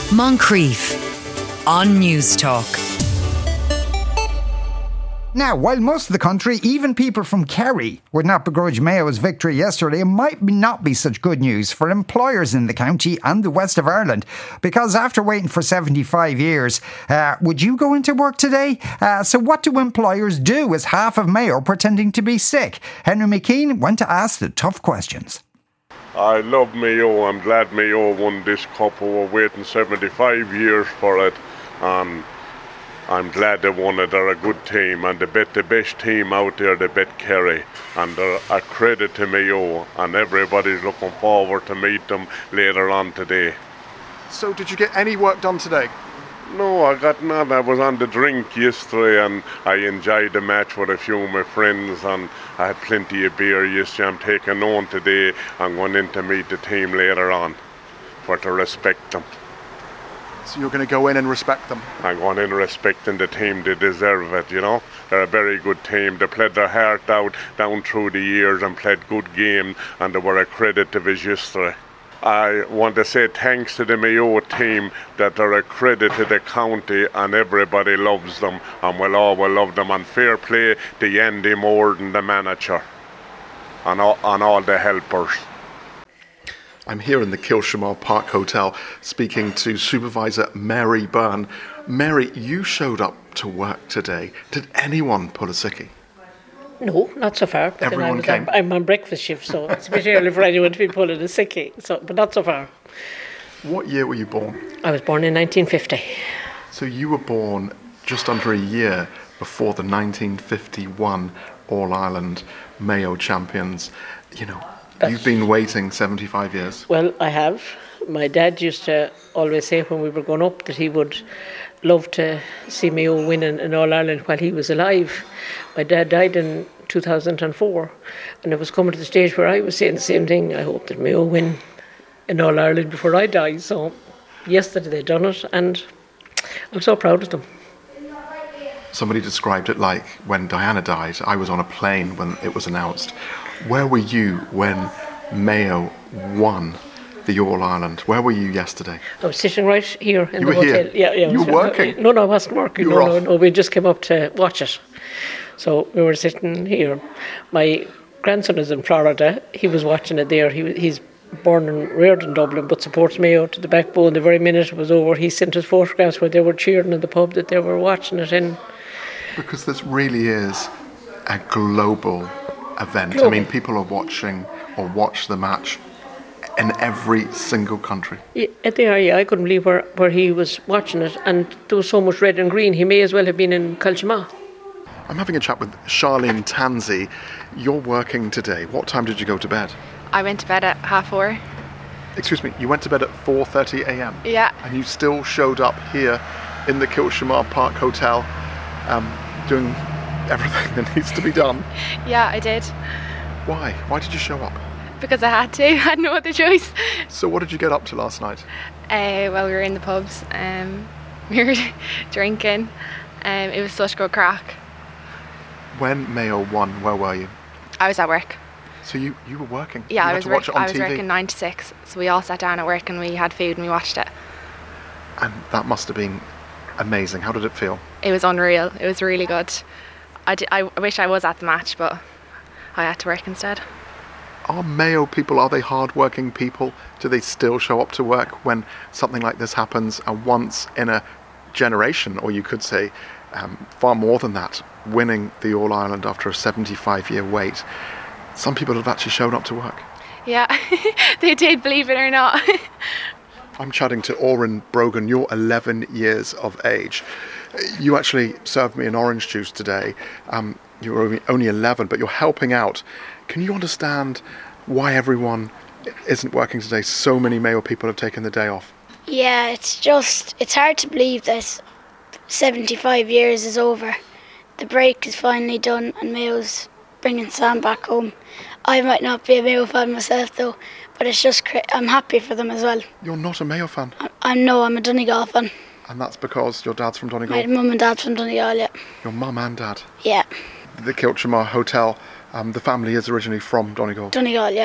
Moncrief on News Talk. Now, while most of the country, even people from Kerry, would not begrudge Mayo's victory yesterday, it might not be such good news for employers in the county and the west of Ireland, because after waiting for 75 years, would you go into work today? So what do employers do as half of Mayo pretending to be sick? Henry McKean went to ask the tough questions. I love Mayo. I'm glad Mayo won this cup. We were waiting 75 years for it. I'm glad they won it. They're a good team, and they bet the best team out there. They bet Kerry, and they're a credit to Mayo, and everybody's looking forward to meet them later on today. So did you get any work done today? No, I got none. I was on the drink yesterday, and I enjoyed the match with a few of my friends, and I had plenty of beer yesterday. I'm taking on today. I'm going in to meet the team later on to respect them. So you're going to go in and respect them? I'm going in respecting the team. They deserve it, you know. They're a very good team. They played their heart out down through the years and played good game, and they were a credit to us yesterday. I want to say thanks to the Mayo team that they're a credit to the county, and everybody loves them, and we'll all love them. And fair play to Andy Morden, the manager, and all the helpers. I'm here in the Kilshamar Park Hotel speaking to Supervisor Mary Byrne. Mary, you showed up to work today. Did anyone pull a sickie? No, not so far. Everyone came? I'm on breakfast shift, so it's a bit early for anyone to be pulling a sickie, but not so far. What year were you born? I was born in 1950. So you were born just under a year before the 1951 All-Ireland Mayo champions. You know, you've been waiting 75 years. Well, I have. My dad used to always say when we were growing up that he would love to see Mayo win in All-Ireland while he was alive. My dad died in 2004, and it was coming to the stage where I was saying the same thing. I hope that Mayo win in All-Ireland before I die. So yesterday they done it, and I'm so proud of them. Somebody described it like when Diana died, I was on a plane when it was announced. Where were you when Mayo won the All-Ireland? Where were you yesterday? I was sitting right here in the hotel. Here? Yeah. You were working? No, I wasn't working. No, we just came up to watch it. So we were sitting here. My grandson is in Florida. He was watching it there. He's born and reared in Dublin, but supports Mayo to the backbone. The very minute it was over, he sent us photographs where they were cheering in the pub that they were watching it in. Because this really is a global event. I mean, people are watching or watch the match in every single country. Yeah, they are, yeah. I couldn't believe where he was watching it, and there was so much red and green. He may as well have been in Kilshamar. I'm having a chat with Charlene Tansey. You're working today. What time did you go to bed? I went to bed at 4:30. Excuse me, you went to bed at 4:30 a.m? Yeah. And you still showed up here in the Kilshamar Park Hotel doing everything that needs to be done? Yeah, I did. Why? Why did you show up? Because I had to. I had no other choice. So what did you get up to last night? Well, we were in the pubs. We were drinking. It was such good crack. When Mayo won, where were you? I was at work. So you were working? Yeah, I was working 9 to 6. So we all sat down at work and we had food and we watched it. And that must have been amazing. How did it feel? It was unreal. It was really good. I wish I was at the match, but I had to work instead. Are Mayo people, are they hard-working people? Do they still show up to work when something like this happens? And once in a generation, or you could say far more than that, winning the All-Ireland after a 75-year wait, some people have actually shown up to work. Yeah, they did, believe it or not. I'm chatting to Oren Brogan. You're 11 years of age. You actually served me an orange juice today. You were only 11, but you're helping out. Can you understand why everyone isn't working today? So many Mayo people have taken the day off. Yeah, it's hard to believe that 75 years is over. The break is finally done and Mayo's bringing Sam back home. I might not be a Mayo fan myself though, but it's just I'm happy for them as well. You're not a Mayo fan? I'm a Donegal fan. And that's because your dad's from Donegal? My mum and dad's from Donegal, yeah. Your mum and dad? Yeah. The Kilshamar Hotel, the family is originally from Donegal? Donegal, yeah.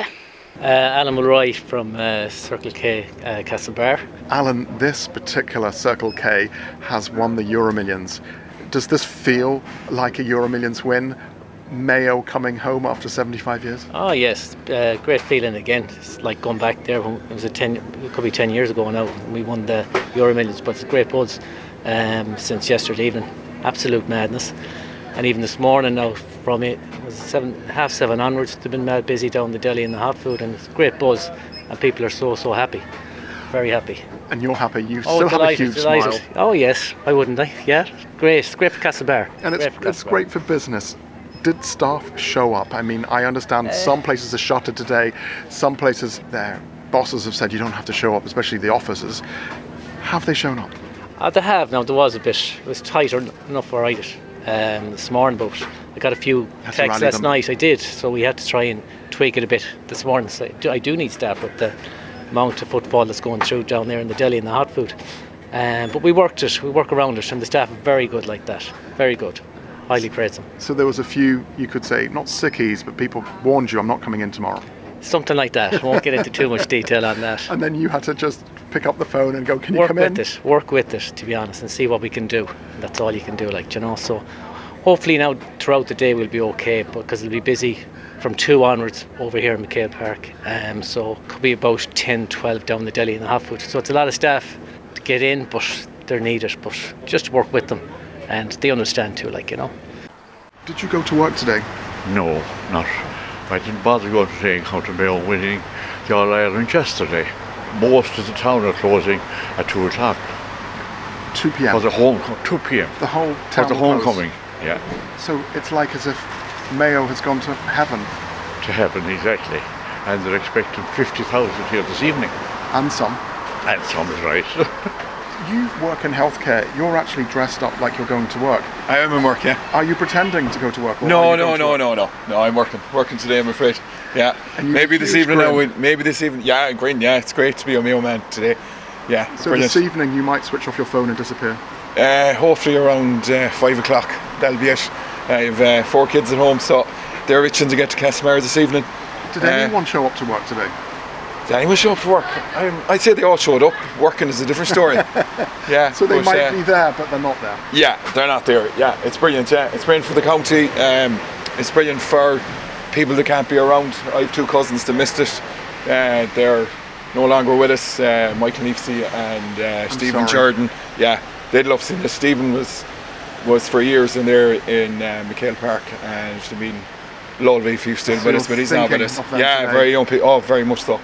Alan Mulroy from Circle K Castlebar. Alan, this particular Circle K has won the Euro Millions. Does this feel like a Euro Millions win? Mayo coming home after 75 years? Oh yes, great feeling again. It's like going back there when it could be 10 years ago now. We won the Euro Millions, but it's a great buzz since yesterday evening. Absolute madness. And even this morning now, from it was 7:30 onwards, they've been mad busy down the deli and the hot food, and it's a great buzz, and people are so happy, very happy. And you're happy. You still have a huge delighted. smile. Oh yes, why wouldn't I? Yeah, great. It's great for Castlebar. And it's great for business. Did staff show up? I mean, I understand some places are shuttered today. Some places, their bosses have said you don't have to show up, especially the officers. Have they shown up? They have. Now, there was a bit, it was tighter enough for it this morning, but I got a few texts last night. I did, so we had to try and tweak it a bit this morning. So I do need staff with the amount of footfall that's going through down there in the deli and the hot food. But we work around it, and the staff are very good like that. Very good. Highly praise them. So there was a few, you could say, not sickies, but people warned you, I'm not coming in tomorrow. Something like that. I won't get into too much detail on that. And then you had to just pick up the phone and go, can you come in? Work with it, to be honest, and see what we can do. That's all you can do, so hopefully now throughout the day we'll be okay, because it'll be busy from 2 onwards over here in McHale Park. So it could be about 10, 12 down the deli and the hot food. So it's a lot of staff to get in, but they're needed. But just work with them, and they understand too, Did you go to work today? No, not. I didn't bother going to seeing County Mayo winning the All-Ireland yesterday. Most of the town are closing at 2 o'clock. 2 p.m. For the 2 p.m. The whole town for the homecoming, yeah. So it's like as if Mayo has gone to heaven. To heaven, exactly. And they're expecting 50,000 here this evening. And some. And some is right. You work in healthcare. You're actually dressed up like you're going to work. I am in work, yeah. Are you pretending to go to work? No. I'm working today, I'm afraid. Yeah. Maybe this evening yeah, grin, yeah, it's great to be a Mayo man today. Yeah. So brilliant. This evening you might switch off your phone and disappear. Hopefully around 5 o'clock. That'll be it. I have 4 kids at home, so they're itching to get to Castlemar this evening. Did anyone show up to work today? Did anyone show up for work? I'd say they all showed up. Working is a different story. Yeah. So they might be there, but they're not there. Yeah, they're not there. Yeah, it's brilliant. Yeah, it's brilliant for the county. It's brilliant for people that can't be around. I have 2 cousins that missed it. They're no longer with us. Michael Neefsey and Stephen Jordan. Yeah, they'd love seeing this. Stephen was for years in there in McHale Park, and I mean, lovely if he's still with us, but he's not with us. Yeah, today. Very young people. Oh, very much so.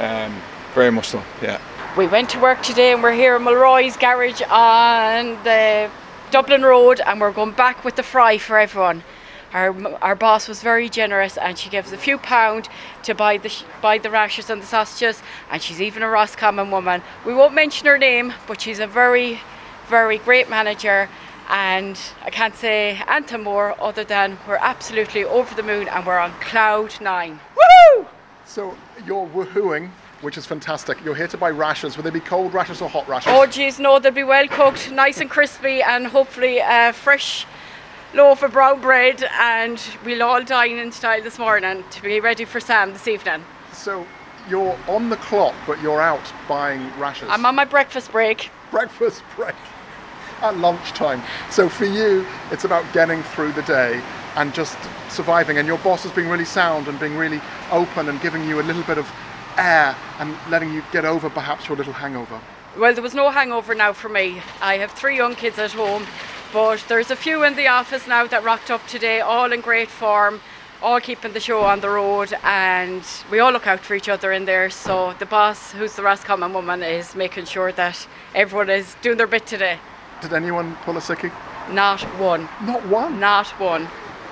Very much so, yeah. We went to work today and we're here in Mulroy's garage on the Dublin Road, and we're going back with the fry for everyone. Our boss was very generous, and she gave us a few pound to buy the rashers and the sausages, and she's even a Roscommon woman. We won't mention her name, but she's a very, very great manager, and I can't say anything more other than we're absolutely over the moon and we're on cloud 9. Woohoo! So you're woohooing, which is fantastic. You're here to buy rashers. Will they be cold rashers or hot rashers? Oh geez, no, they'll be well cooked, nice and crispy, and hopefully a fresh loaf of brown bread, and we'll all dine in style this morning to be ready for Sam this evening. So you're on the clock, but you're out buying rashers. I'm on my breakfast break. Breakfast break at lunchtime. So for you, it's about getting through the day and just surviving, and your boss has been really sound and being really open and giving you a little bit of air and letting you get over perhaps your little hangover. Well, there was no hangover now for me. I have 3 young kids at home, but there's a few in the office now that rocked up today, all in great form, all keeping the show on the road, and we all look out for each other in there. So the boss, who's the Roscommon woman, is making sure that everyone is doing their bit today. Did anyone pull a sickie? Not one. Not one? Not one.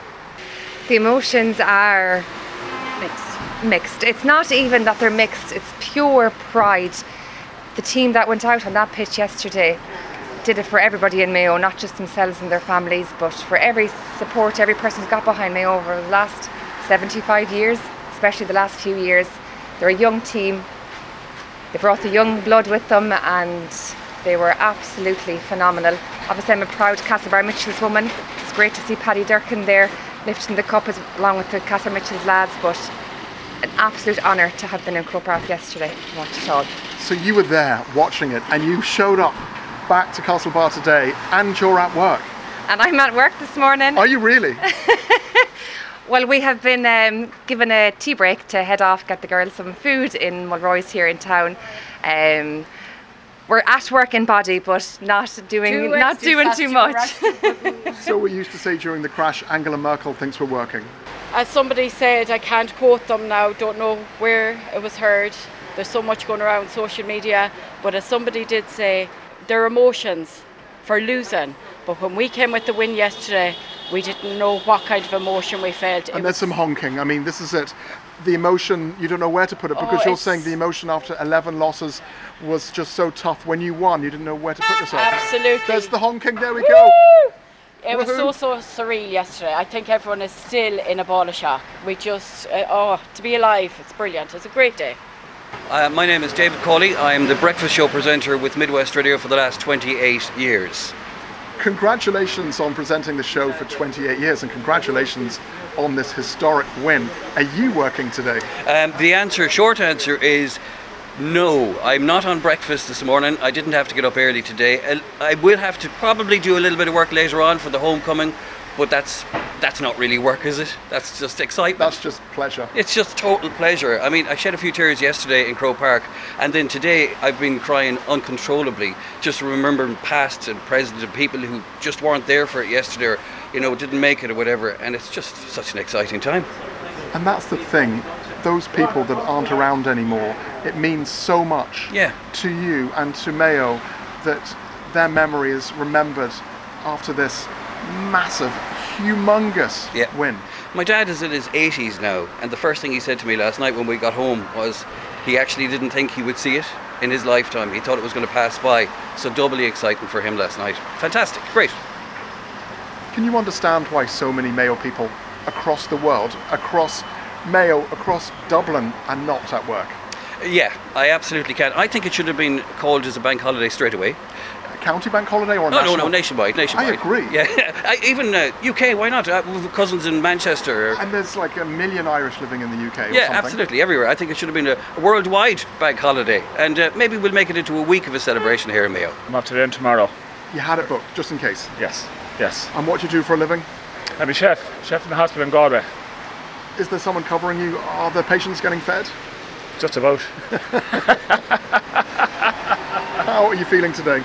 The emotions are mixed. It's not even that they're mixed, it's pure pride. The team that went out on that pitch yesterday did it for everybody in Mayo, not just themselves and their families, but for every support, every person who's got behind Mayo over the last 75 years, especially the last few years. They're a young team. They brought the young blood with them, and they were absolutely phenomenal. Obviously, I'm a proud Castlebar Mitchell's woman. It's great to see Paddy Durkin there lifting the cup along with the Castlebar Mitchell's lads, but an absolute honour to have been in Croke Park yesterday and watch it all. So you were there watching it, and you showed up back to Castlebar today, and you're at work. And I'm at work this morning. Are you really? Well, we have been given a tea break to head off, get the girls some food in Mulroy's here in town. We're at work in body, but not doing too much. So we used to say during the crash, Angela Merkel thinks we're working. As somebody said, I can't quote them now, don't know where it was heard. There's so much going around social media, but as somebody did say, their emotions for losing. But when we came with the win yesterday, we didn't know what kind of emotion we felt. And there's some honking. I mean, this is it. The emotion, you don't know where to put it, because you're saying the emotion after 11 losses was just so tough. When you won, you didn't know where to put yourself. Absolutely. There's the honking, there we go. It was so surreal yesterday. I think everyone is still in a ball of shock. We just, to be alive, it's brilliant. It's a great day. My name is David Cawley. I am the breakfast show presenter with Midwest Radio for the last 28 years. Congratulations on presenting the show for 28 years, and congratulations on this historic win. Are you working today? The short answer is no. I'm not on breakfast this morning. I didn't have to get up early today. I will have to probably do a little bit of work later on for the homecoming, but that's not really work, is it? That's just excitement. That's just pleasure. It's just total pleasure. I mean, I shed a few tears yesterday in Croke Park, and then today I've been crying uncontrollably, just remembering past and present and people who just weren't there for it yesterday, or, didn't make it or whatever, and it's just such an exciting time. And that's the thing, those people that aren't around anymore, it means so much to you and to Mayo that their memory is remembered after this massive, humongous win. My dad is in his 80s now, and the first thing he said to me last night when we got home was he actually didn't think he would see it in his lifetime. He thought it was going to pass by, so doubly exciting for him last night. Fantastic, great. Can you understand why so many Mayo people across the world, across Mayo, across Dublin, are not at work? Yeah, I absolutely can. I think it should have been called as a bank holiday straight away. County bank holiday or national? No, nationwide. I agree. Yeah, even UK, why not? We've cousins in Manchester. And there's like 1 million Irish living in the UK or something. Yeah, absolutely, everywhere. I think it should have been a worldwide bank holiday. And maybe we'll make it into a week of a celebration here in Mayo. I'm off today and tomorrow. You had it booked, just in case? Yes. And what do you do for a living? I'm a chef in the hospital in Galway. Is there someone covering you? Are the patients getting fed? Just about. How are you feeling today?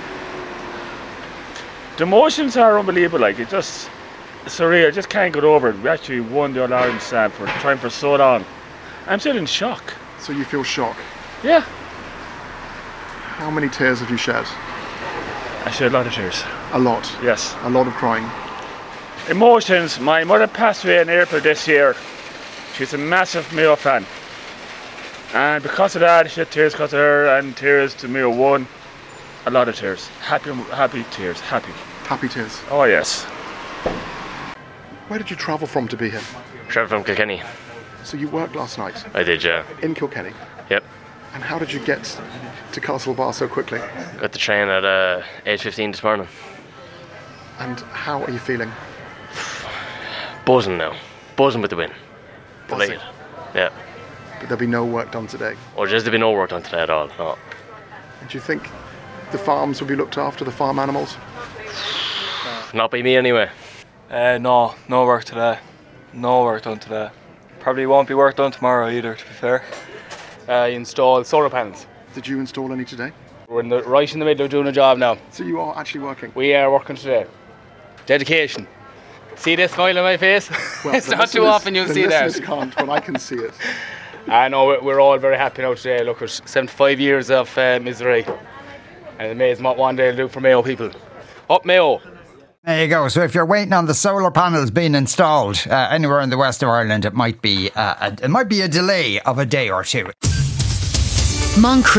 The emotions are unbelievable, it's just surreal. I just can't get over it. We actually won the All-Ireland stand for trying for so long. I'm still in shock. So you feel shock? Yeah. How many tears have you shed? I shed a lot of tears. A lot? Yes. A lot of crying? Emotions. My mother passed away in April this year. She's a massive Mayo fan. And because of that, I shed tears because of her, and tears to Mayo won. A lot of tears. Happy tears. Happy tears? Oh, yes. Where did you travel from to be here? Travel from Kilkenny. So you worked last night? I did, yeah. In Kilkenny? Yep. And how did you get to Castlebar so quickly? Got the train at 8:15 this morning. And how are you feeling? Buzzing now. Buzzing with the win. Buzzing? Yeah. But there'll be no work done today? Or just there'll be no work done today at all, no. And do you think the farms will be looked after, the farm animals? Not by me anyway. No work today. No work done today. Probably won't be work done tomorrow either, to be fair. Installed solar panels. Did you install any today? We're right in the middle of doing a job now. So you are actually working? We are working today. Dedication. See this smile on my face? Well, it's not too often you'll see that. The listeners can't, but I can see it. I know, we're all very happy now today. Look, it's 75 years of misery. And amazing what one day will do for Mayo people. Up Mayo! There you go. So if you're waiting on the solar panels being installed anywhere in the west of Ireland, it might be a delay of a day or two.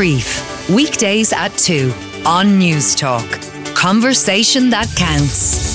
Moncrief, weekdays at 2 on News Talk. Conversation that counts.